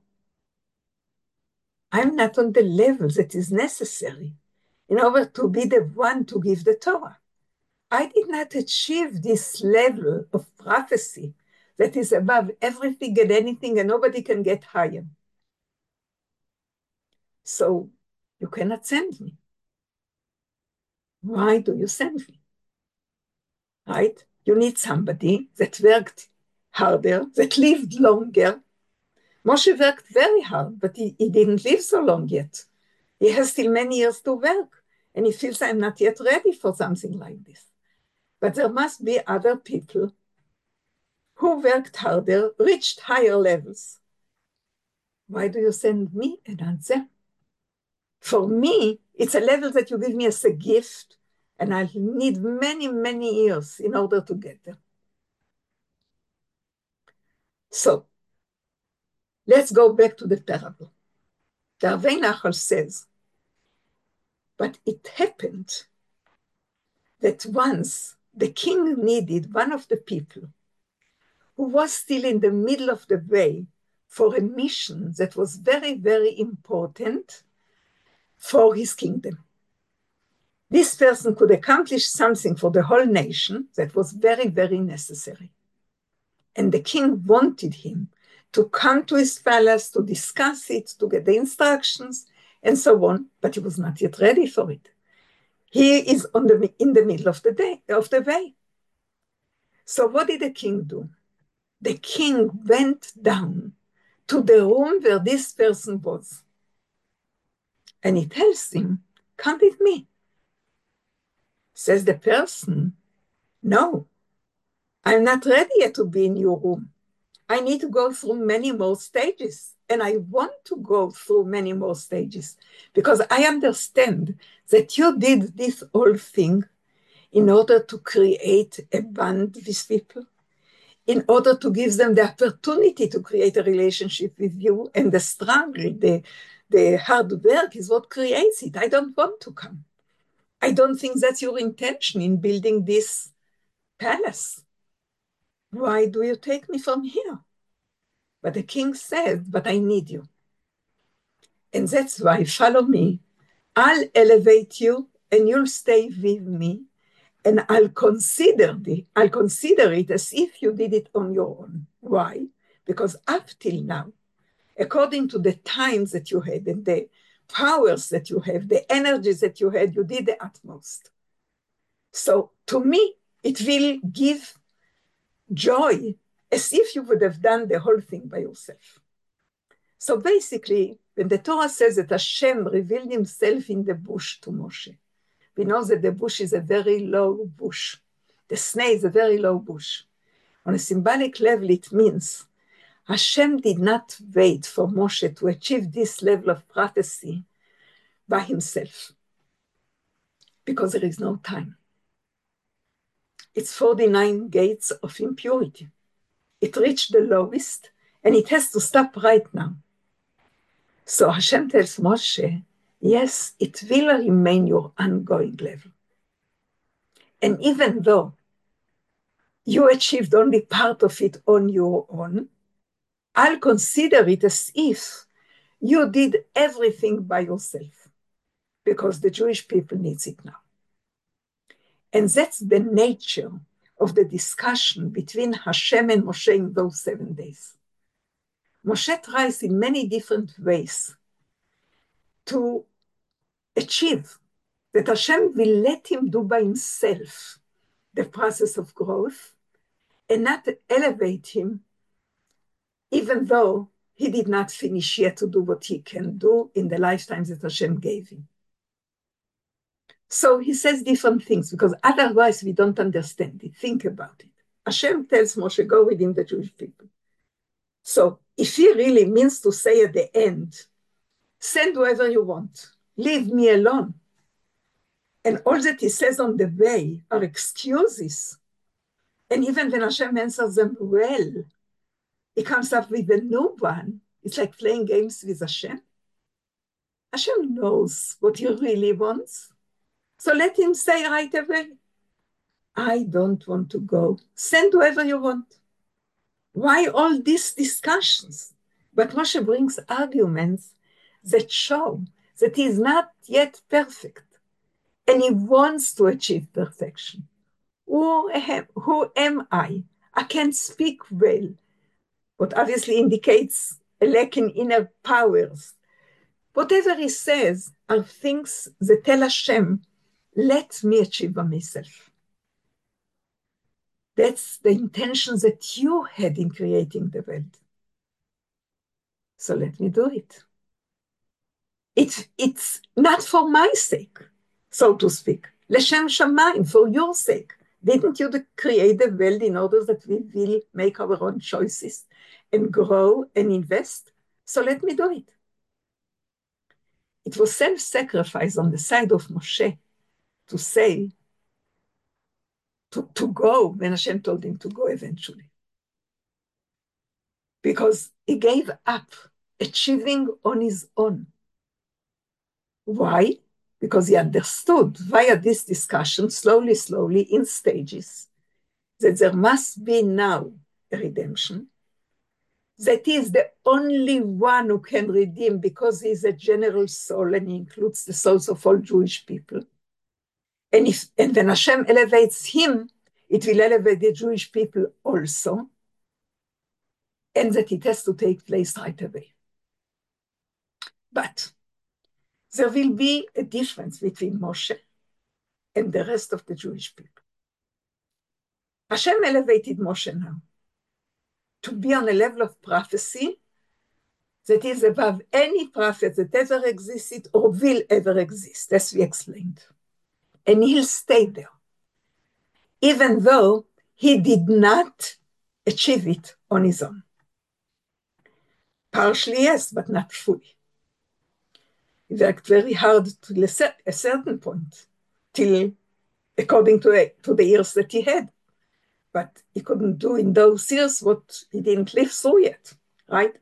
I'm not on the level that is necessary in order to be the one to give the Torah. I did not achieve this level of prophecy that is above everything and anything, and nobody can get higher. So you cannot send me. Why do you send me? Right? You need somebody that worked harder, that lived longer. Moshe worked very hard, but he didn't live so long yet. He has still many years to work, and he feels I'm not yet ready for something like this. But there must be other people who worked harder, reached higher levels. Why do you send me and not them? For me, it's a level that you give me as a gift, and I'll need many, many years in order to get there. So, let's go back to the parable. The Arvei Nachal says, but it happened that once the king needed one of the people who was still in the middle of the way for a mission that was very, very important for his kingdom. This person could accomplish something for the whole nation that was very, very necessary. And the king wanted him to come to his palace to discuss it, to get the instructions, and so on, but he was not yet ready for it. He is in the middle of the way. So what did the king do? The king went down to the room where this person was. And he tells him, come with me. Says the person, no, I'm not ready yet to be in your room. I need to go through many more stages. And I want to go through many more stages because I understand that you did this whole thing in order to create a bond with people, in order to give them the opportunity to create a relationship with you, and the struggle, the hard work is what creates it. I don't want to come. I don't think that's your intention in building this palace. Why do you take me from here? But the king said, but I need you. And that's why, follow me. I'll elevate you and you'll stay with me. And I'll consider it as if you did it on your own. Why? Because up till now, according to the times that you had and the powers that you have, the energies that you had, you did the utmost. So to me, it will give joy as if you would have done the whole thing by yourself. So basically, when the Torah says that Hashem revealed himself in the bush to Moshe, we know that the bush is a very low bush. The sneh is a very low bush. On a symbolic level, it means Hashem did not wait for Moshe to achieve this level of prophecy by himself, because there is no time. It's 49 gates of impurity. It reached the lowest, and it has to stop right now. So Hashem tells Moshe, yes, it will remain your ongoing level. And even though you achieved only part of it on your own, I'll consider it as if you did everything by yourself, because the Jewish people needs it now. And that's the nature of the discussion between Hashem and Moshe in those 7 days. Moshe tries in many different ways to achieve that Hashem will let him do by himself the process of growth and not elevate him, even though he did not finish yet to do what he can do in the lifetimes that Hashem gave him. So he says different things because otherwise we don't understand it. Think about it. Hashem tells Moshe, go within the Jewish people. So if he really means to say at the end, send whoever you want, leave me alone. And all that he says on the way are excuses. And even when Hashem answers them well, he comes up with a new one. It's like playing games with Hashem. Hashem knows what he really wants. So let him say right away, I don't want to go. Send whoever you want. Why all these discussions? But Moshe brings arguments that show that he is not yet perfect. And he wants to achieve perfection. Who am I? I can't speak well. What obviously indicates a lack in inner powers. Whatever he says are things that tell Hashem, let me achieve by myself. That's the intention that you had in creating the world. So let me do it. It's not for my sake, so to speak. L'shem shamayim, for your sake. Didn't you create the world in order that we will make our own choices and grow and invest? So let me do it. It was self-sacrifice on the side of Moshe to say, to go when Hashem told him to go eventually. Because he gave up achieving on his own. Why? Because he understood via this discussion, slowly, in stages, that there must be now a redemption. That he is the only one who can redeem because he is a general soul and he includes the souls of all Jewish people. And when Hashem elevates him, it will elevate the Jewish people also. And that it has to take place right away. But there will be a difference between Moshe and the rest of the Jewish people. Hashem elevated Moshe now to be on a level of prophecy that is above any prophet that ever existed or will ever exist, as we explained. And he'll stay there, even though he did not achieve it on his own. Partially, yes, but not fully. He worked very hard to a certain point, till according to the years that he had. But he couldn't do in those years what he didn't live through yet, right?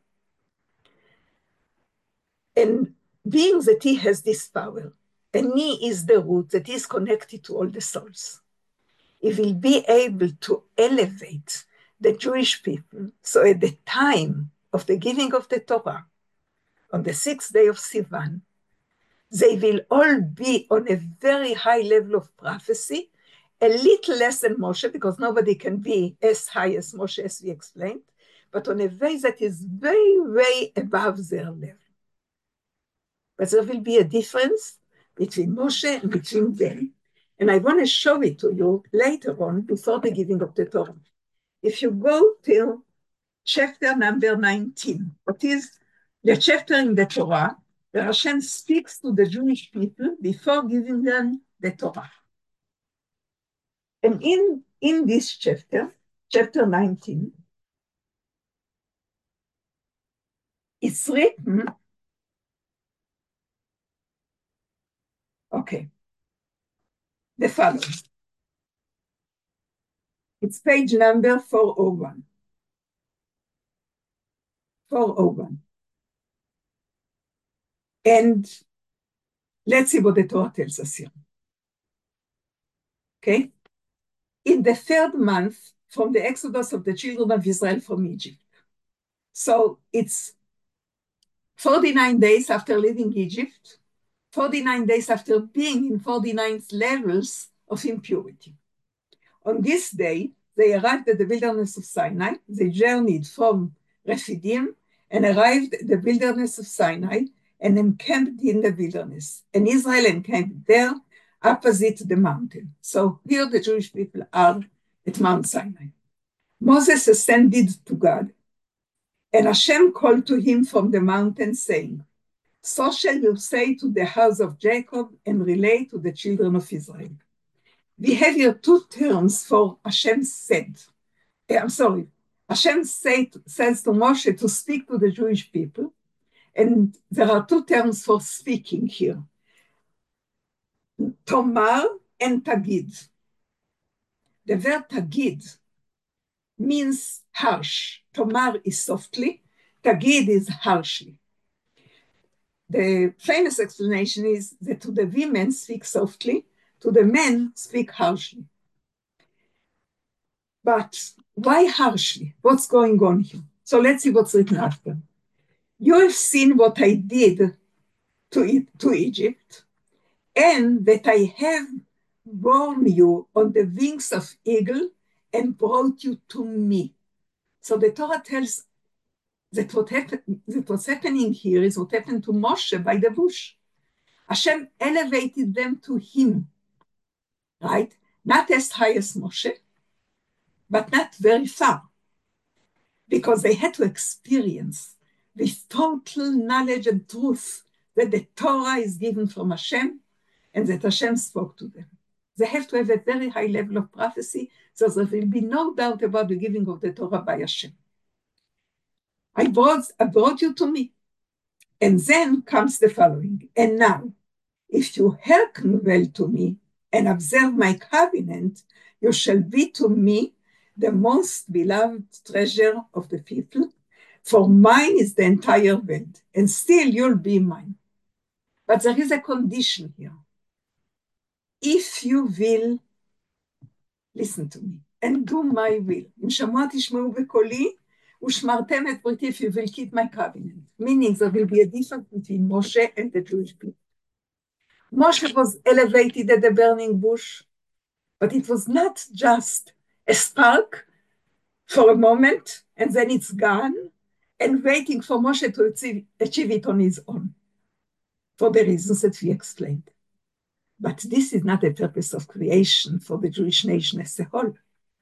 And being that he has this power, and he is the root that is connected to all the souls, he will be able to elevate the Jewish people. So at the time of the giving of the Torah, on the 6th day of Sivan, they will all be on a very high level of prophecy, a little less than Moshe, because nobody can be as high as Moshe, as we explained, but on a way that is very, way above their level. But there will be a difference between Moshe and between them. And I want to show it to you later on, before the giving of the Torah. If you go to chapter number 19, what is the chapter in the Torah, where Hashem speaks to the Jewish people before giving them the Torah. And in this chapter, chapter 19, it's written, the following. It's page number 401. 401. And let's see what the Torah tells us here. Okay? In the 3rd month from the exodus of the children of Israel from Egypt. So it's 49 days after leaving Egypt, 49 days after being in 49 levels of impurity. On this day, they arrived at the wilderness of Sinai. They journeyed from Rephidim and arrived at the wilderness of Sinai and encamped in the wilderness. And Israel encamped there opposite the mountain. So here the Jewish people are at Mount Sinai. Moses ascended to God, And Hashem called to him from the mountain, saying, so shall you say to the house of Jacob and relay to the children of Israel. We have here two terms for Hashem said. Hashem says to Moshe to speak to the Jewish people, and there are two terms for speaking here. Tomar and Tagid. The word Tagid means harsh. Tomar is softly, Tagid is harshly. The famous explanation is that to the women speak softly, to the men speak harshly. But why harshly? What's going on here? So let's see what's written after. You have seen what I did to Egypt, and that I have borne you on the wings of eagle and brought you to me. So the Torah tells that what's happening here is what happened to Moshe by the bush. Hashem elevated them to him, right? Not as high as Moshe, but not very far, because they had to experience with total knowledge and truth that the Torah is given from Hashem and that Hashem spoke to them. They have to have a very high level of prophecy, so there will be no doubt about the giving of the Torah by Hashem. I brought you to me. And then comes the following. And now, if you hearken well to me and observe my covenant, you shall be to me the most beloved treasure of the people, for mine is the entire world, and still you'll be mine. But there is a condition here. If you will listen to me and do my will, אם שמוע תשמעו בקולי, ושמרתם את בריתי, if you will keep my covenant, meaning there will be a difference between Moshe and the Jewish people. Moshe was elevated at the burning bush, but it was not just a spark for a moment, and then it's gone, and waiting for Moshe to achieve it on his own, for the reasons that we explained. But this is not the purpose of creation for the Jewish nation as a whole.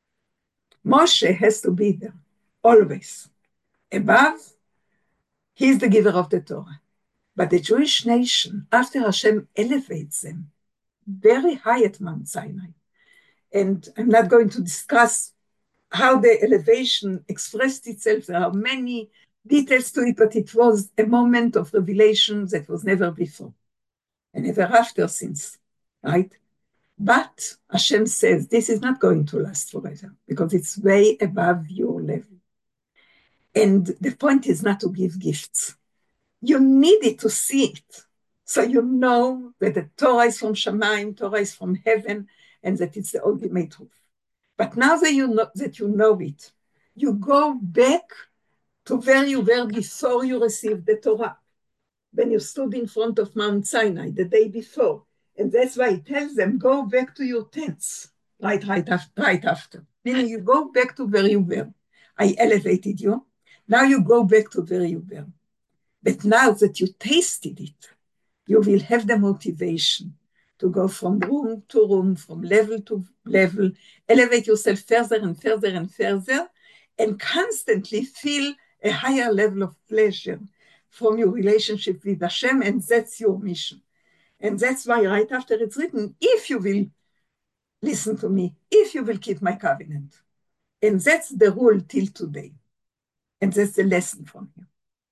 Moshe has to be there, always. Above, he is the giver of the Torah. But the Jewish nation, after Hashem elevates them very high at Mount Sinai, and I'm not going to discuss how the elevation expressed itself. There are many details to it, but it was a moment of revelation that was never before and never after since, right? But Hashem says, this is not going to last forever because it's way above your level. And the point is not to give gifts. You need it to see it. So you know that the Torah is from Shamayim, Torah is from heaven, and that it's the ultimate truth. But now that you know it, you go back to where you were before you received the Torah, when you stood in front of Mount Sinai the day before. And that's why he tells them, go back to your tents, right after. Meaning you go back to where you were. I elevated you. Now you go back to where you were. But now that you tasted it, you will have the motivation to go from room to room, from level to level, elevate yourself further and further and further, and constantly feel a higher level of pleasure from your relationship with Hashem, and that's your mission. And that's why right after it's written, if you will listen to me, if you will keep my covenant. And that's the rule till today. And that's the lesson from here.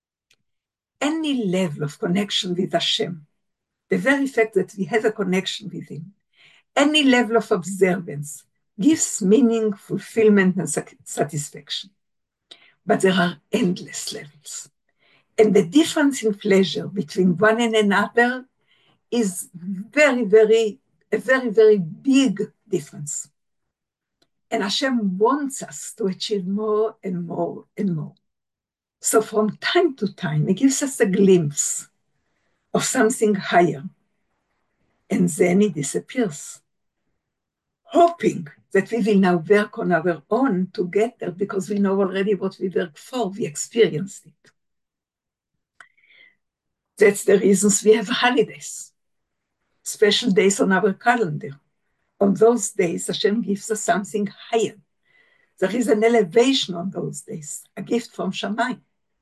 Any level of connection with Hashem, the very fact that we have a connection with him, any level of observance gives meaning, fulfillment, and satisfaction. But there are endless levels. And the difference in pleasure between one and another is a very, very big difference. And Hashem wants us to achieve more and more and more. So from time to time, it gives us a glimpse of something higher. And then it disappears, hoping that we will now work on our own to get there because we know already what we work for, we experienced it. That's the reasons we have holidays, special days on our calendar. On those days, Hashem gives us something higher. There is an elevation on those days, a gift from Shamayim.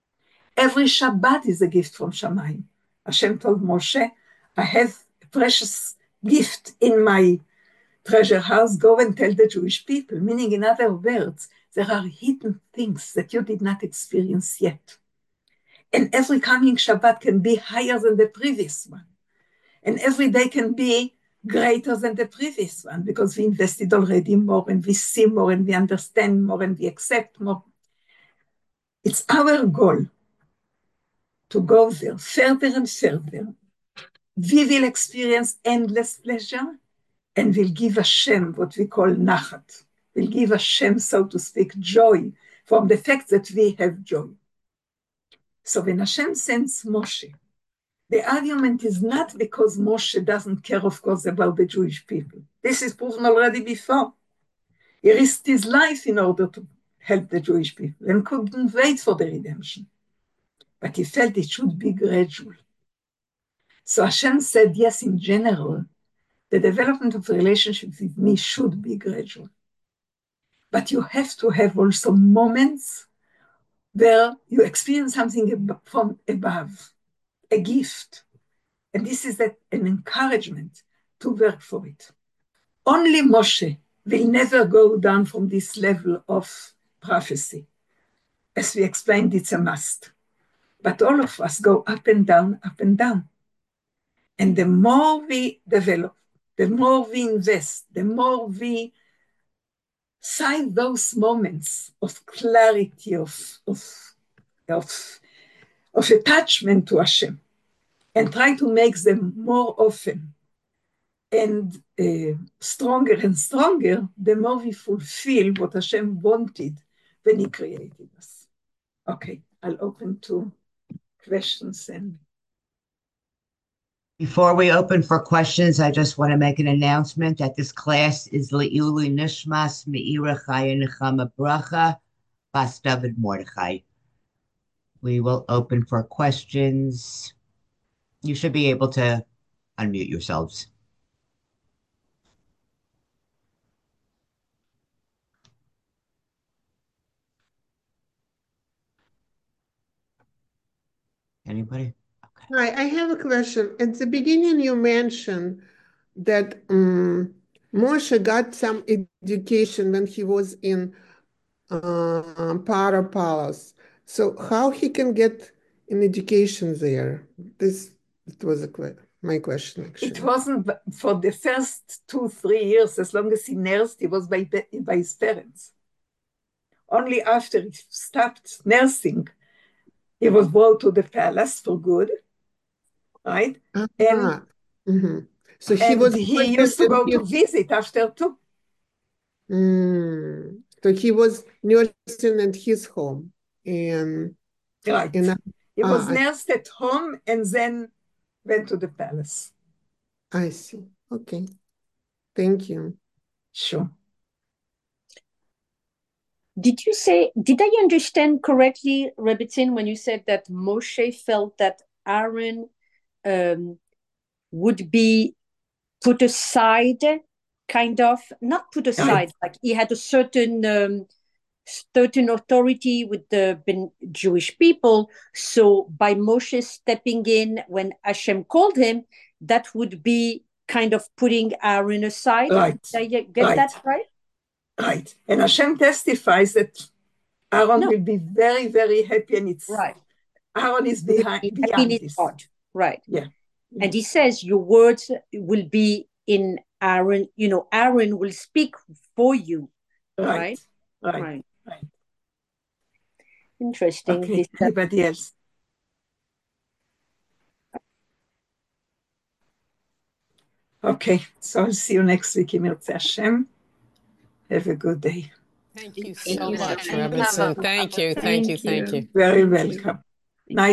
Every Shabbat is a gift from Shamayim. Hashem told Moshe, I have a precious gift in my treasure house. Go and tell the Jewish people. Meaning, in other words, there are hidden things that you did not experience yet. And every coming Shabbat can be higher than the previous one. And every day can be greater than the previous one because we invested already more and we see more and we understand more and we accept more. It's our goal to go there further and further. We will experience endless pleasure and will give Hashem what we call nachat. We'll give Hashem, so to speak, joy from the fact that we have joy. So when Hashem sends Moshe, the argument is not because Moshe doesn't care, of course, about the Jewish people. This is proven already before. He risked his life in order to help the Jewish people and couldn't wait for the redemption. But he felt it should be gradual. So Hashem said, yes, in general, the development of a relationship with me should be gradual. But you have to have also moments where you experience something from above, a gift. And this is an encouragement to work for it. Only Moshe will never go down from this level of prophecy. As we explained, it's a must. But all of us go up and down, up and down. And the more we develop, the more we invest, the more we size those moments of clarity, of attachment to Hashem, and try to make them more often and stronger and stronger, the more we fulfill what Hashem wanted when He created us. Okay, I'll open to questions. And before we open for questions, I just want to make an announcement that this class is Le'ili Nishmas Me'ira Chaya Nechama Bracha Bas David Mordechai. We will open for questions. You should be able to unmute yourselves. Anybody? Okay. Hi, I have a question. At the beginning, you mentioned that Moshe got some education when he was in Paro Palace. So how he can get an education there? It was my question, actually. It wasn't for the first 2-3 years, as long as he nursed, he was by his parents. Only after he stopped nursing, he was brought to the palace for good, right? And so he used to go to visit after too. So he was nursing at his home, and right. He was nursed at home and then went to the palace. I see. Okay. Thank you. Sure. Did I understand correctly, Rebbitzin, when you said that Moshe felt that Aaron would be put aside, kind of, not put aside, like he had a certain authority with the Jewish people. So by Moshe stepping in when Hashem called him, that would be kind of putting Aaron aside. Right. Did I get that right? Right. And Hashem testifies that Aaron will be very, very happy, and it's right. Aaron is beyond this. Heart. Right. Yeah. And he says your words will be in Aaron, Aaron will speak for you. Right. Interesting. Okay. Anybody else? Okay, so I'll see you next week in Mirtzeh Hashem. Have a good day. Thank you so much, Rebbitzin. Thank you. Very welcome. Nice.